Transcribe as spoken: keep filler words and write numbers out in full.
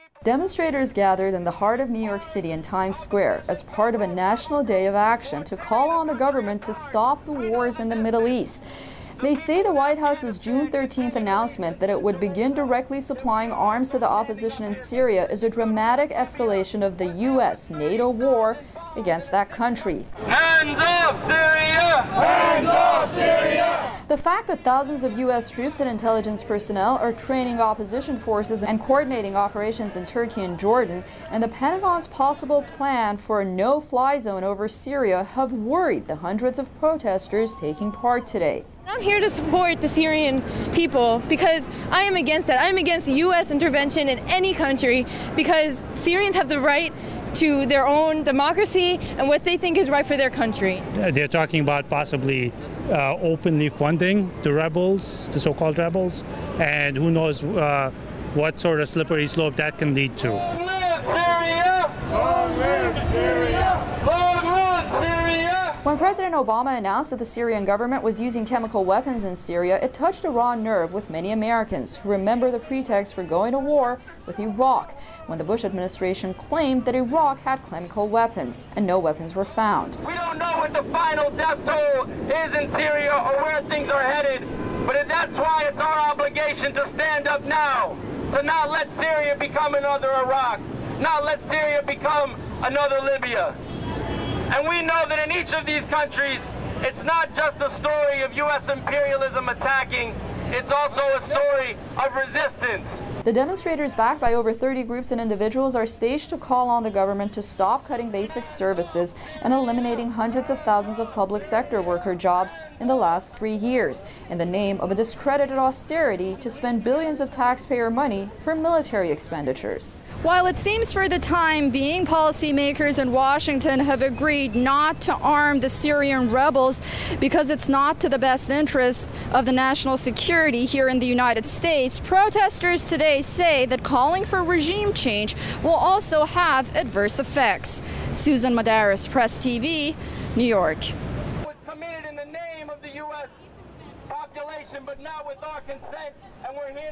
Demonstrators gathered in the heart of New York City in Times Square as part of a national day of action to call on the government to stop the wars in the Middle East. They say the White House's June thirteenth announcement that it would begin directly supplying arms to the opposition in Syria is a dramatic escalation of the U S NATO war against that country. Hands off Syria! Hands off Syria! The fact that thousands of U S troops and intelligence personnel are training opposition forces and coordinating operations in Turkey and Jordan, and the Pentagon's possible plan for a no-fly zone over Syria have worried the hundreds of protesters taking part today. I'm here to support the Syrian people because I am against that. I am against U S intervention in any country because Syrians have the right to their own democracy and what they think is right for their country. They're talking about possibly uh, openly funding the rebels, the so-called rebels, and who knows uh, what sort of slippery slope that can lead to. Long live Syria! Long live Syria! Long live Syria! When President Obama announced that the Syrian government was using chemical weapons in Syria, it touched a raw nerve with many Americans who remember the pretext for going to war with Iraq, when the Bush administration claimed that Iraq had chemical weapons and no weapons were found. We don't know what the final death toll is in Syria or where things are headed, but that's why it's our obligation to stand up now, to not let Syria become another Iraq, not let Syria become another Libya. And we know that in each of these countries, it's not just a story of U S imperialism attacking, it's also a story of resistance. The demonstrators, backed by over thirty groups and individuals, are staged to call on the government to stop cutting basic services and eliminating hundreds of thousands of public sector worker jobs in the last three years in the name of a discredited austerity to spend billions of taxpayer money for military expenditures. While it seems for the time being policymakers in Washington have agreed not to arm the Syrian rebels because it's not to the best interest of the national security here in the United States, protesters today say that calling for regime change will also have adverse effects. Susan Madaris, Press T V, New York. Was committed in the name of the U S population, but not with our consent, and we're here